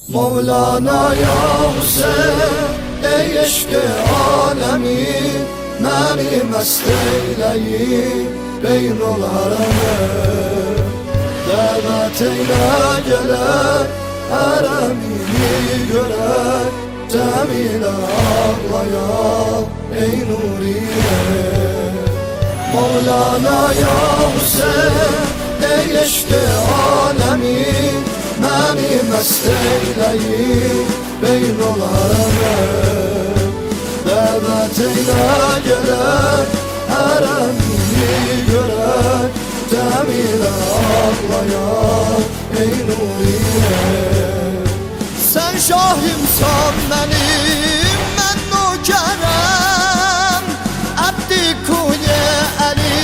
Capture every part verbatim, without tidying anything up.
Mevlana ya Hüseyin, ey eşk-i alemi, məni məst eyləyib beynul hərəmə. Dəvət eylə gələk, hərəmini görək, cəmilə ağlayaq, ey nuriyə. Mevlana ya Hüseyin, ey eşk-i alemi, məni məst eyləyib beynul hərəmə. Dəvət eylə gələk, hərəmini görək, cəmilə ağlayaq, ey nuriyə. Sən şahimsan mənim, mən nökərəm, əbdi kuye əli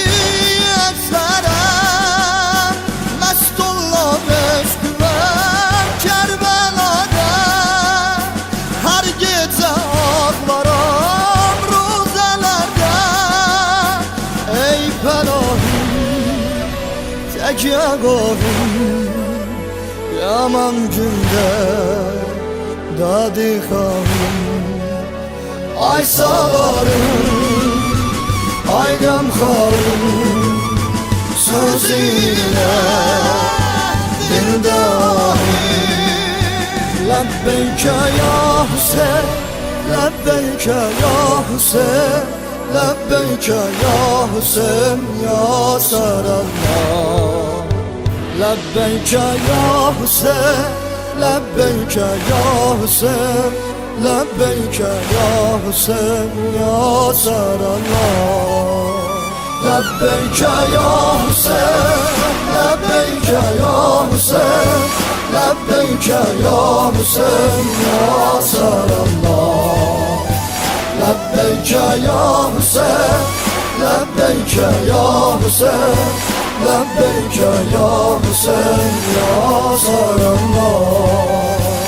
əzərəm, məstullah meşküvəm Kərbəlada, hər gecə ağlaram ruzələrdə. Ey pənahim, təkyə qovum, yaman gündə dadı xanım. Ay sağarım, ay qəmxarım, söz ilə dildahi. Ləbbeykə ya Hüseyin, ləbbeykə ya Hüseyin, ləbbeykə ya Hüseyin, ya Sarallah. Ləbbeykə ya Hüseyin, ləbbeykə ya Hüseyin, ləbbeykə ya Hüseyin, ya Sarallah. Ləbbeykə ya Hüseyin, ləbbeykə ya Hüseyin, ləbbeykə ya Hüseyin, ya Sarallah. Ləbbeykə ya Hüseyin, ləbbeykə ya Hüseyin, ləbbeykə ya Hüseyin, ya Sarallah.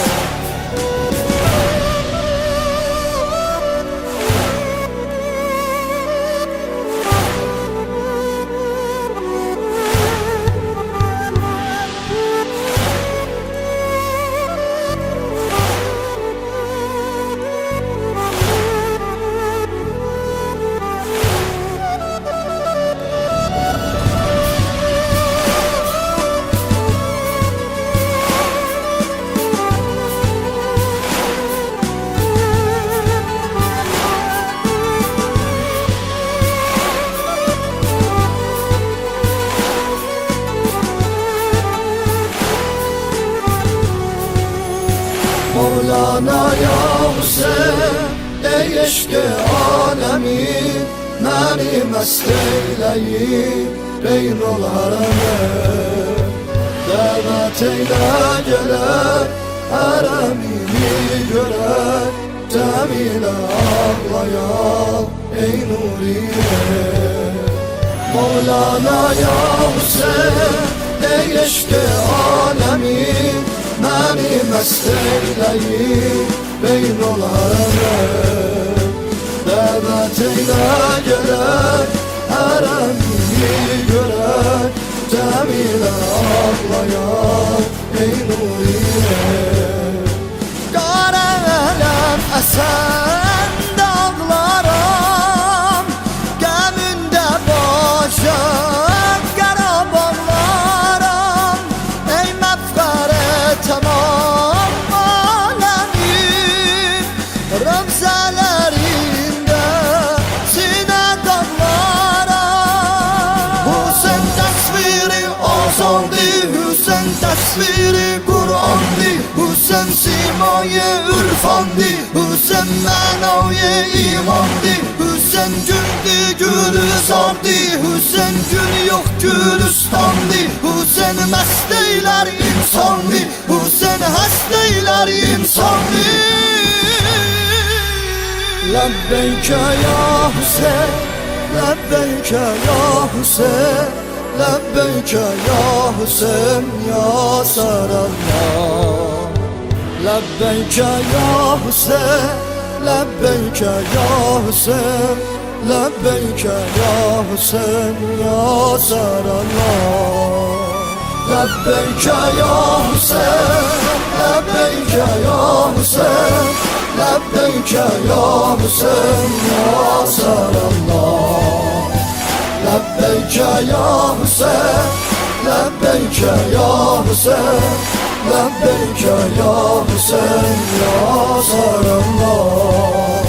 Mevlana ya Hüseyin, ey eşk-i alemi, məni məst eyləyib beynul hərəmə. Dəvət eylə gələk, hərəmini görək, cəmilə ağlayaq, ey nuriyə. Mevlana ya Hüseyin, ey eşk-i alemi, məni məst eyləyib beynul hərəmə. Dəvət eylə gələk, hərəmini görək, cəmilə ağlayaq, ey nuriyə. Qara ələm əsən dağlaram, qəmündə başa qara bağlaram. Ey məfqərə tamam aləmin, rəmzələrində sinə dağlaram. Hüseyin təsviri azandı, Hüseyin təsviri Qur'andı, Hüseyin simayı ürfandı, Hüseyin mənayı imandı. Hüseyin güldü gülüzardı, Hüseyin gül yox gülüstandı. Hüseyin məst eylər insandı, Hüseyin həst eylər insandı. Ləbbeykə ya Hüseyin, ləbbeykə ya Hüseyin, ləbbeykə ya Hüseyin, ya Sarallah. Ləbbeykə ya Hüseyin, ləbbeykə ya Hüseyin, ləbbeykə ya Hüseyin, ya Sarallah. لبيك يا حسين لبيك ya Hüseyin, lebbeyke ya Hüseyin, ya Sarallah. Lebbeyke ya Hüseyin, lebbeyke ya Hüseyin, lebbeyke ya Hüseyin, ya Sarallah.